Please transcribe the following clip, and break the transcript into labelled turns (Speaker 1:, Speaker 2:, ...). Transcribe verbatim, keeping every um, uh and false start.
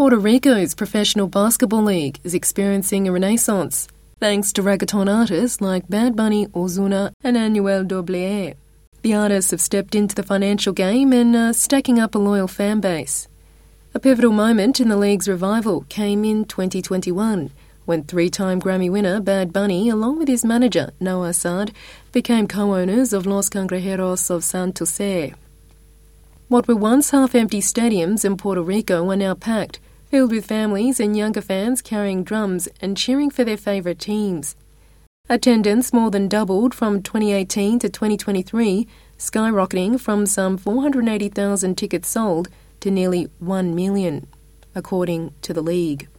Speaker 1: Puerto Rico's professional basketball league is experiencing a renaissance, thanks to reggaeton artists like Bad Bunny, Ozuna and Anuel A A. The artists have stepped into the financial game and are stacking up a loyal fan base. A pivotal moment in the league's revival came in twenty twenty-one, when three-time Grammy winner Bad Bunny, along with his manager Noah Assad, became co-owners of Los Cangrejeros of Santurce. What were once half-empty stadiums in Puerto Rico are now packed, filled with families and younger fans carrying drums and cheering for their favourite teams. Attendance more than doubled from twenty eighteen to twenty twenty-three, skyrocketing from some four hundred eighty thousand tickets sold to nearly one million, according to the league.